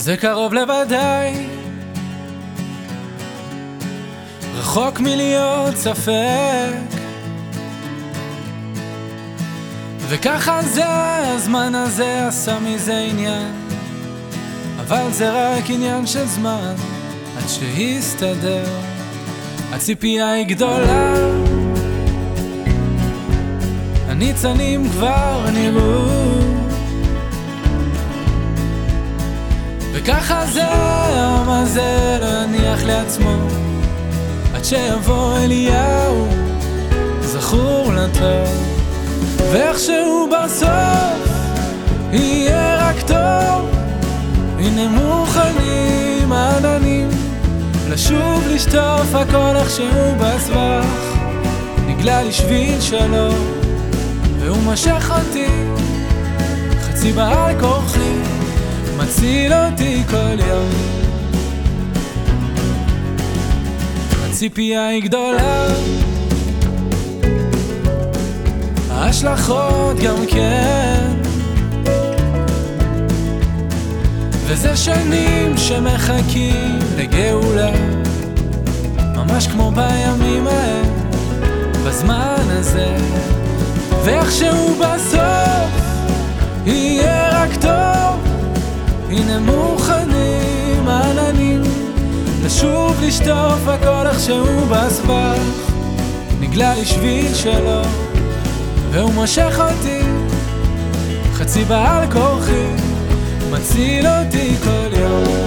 זה קרוב לוודאי, רחוק מלהיות ספק, וככה זה, הזמן הזה עשה מזה עניין, אבל זה רק עניין של זמן עד שיסתדר. הציפייה היא גדולה, הניצנים כבר נראו, וככה זה, העם הזה לא יניח לעצמו עד שיבוא אליהו זכור לטוב, ואיכשהו בסוף יהיה רק טוב. הנה מוכנים העננים לשוב לשטוף הכל איכשהו בסבך, נגלה לי שביל שלום והוא משך אותי חצי בעל כורחי, מציל אותי כל יום. הציפייה היא גדולה, ההשלכות גם כן, וזה שנים שמחכים לגאולה, ממש כמו בימים ההם, בזמן הזה, ואיכשהו בסוף יהיה רק טוב. הנה מוכנים העננים לשוב לשטוף הכל איכשהו בסבך, נגלה לי שביל שלו והוא משך אותי חצי בעל כורחי, מציל אותי כל יום.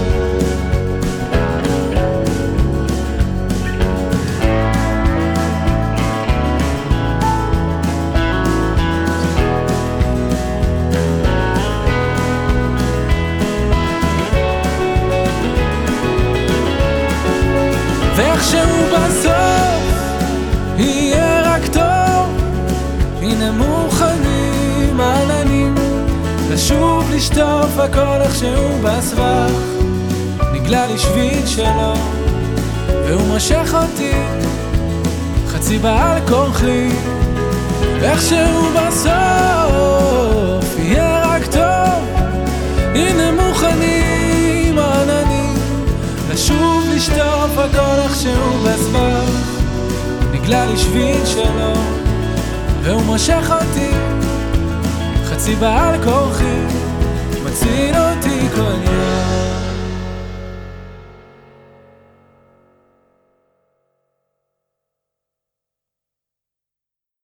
ואיכשהו בסוף יהיה רק טוב. הנה מוכנים העננים לשוב לשטוף הכל איכשהו בסבך, נגלה לי שביל שלו והוא משך אותי חצי בעל כורחי, ואיכשהו בסוף יהיה רק טוב. הנה מוכנים העננים לשוב לשטוף הכל איכשהו בסבך, נגלה לי שביל שלו והוא משך אותי חצי בעל כורחי, מציל אותי כל יום.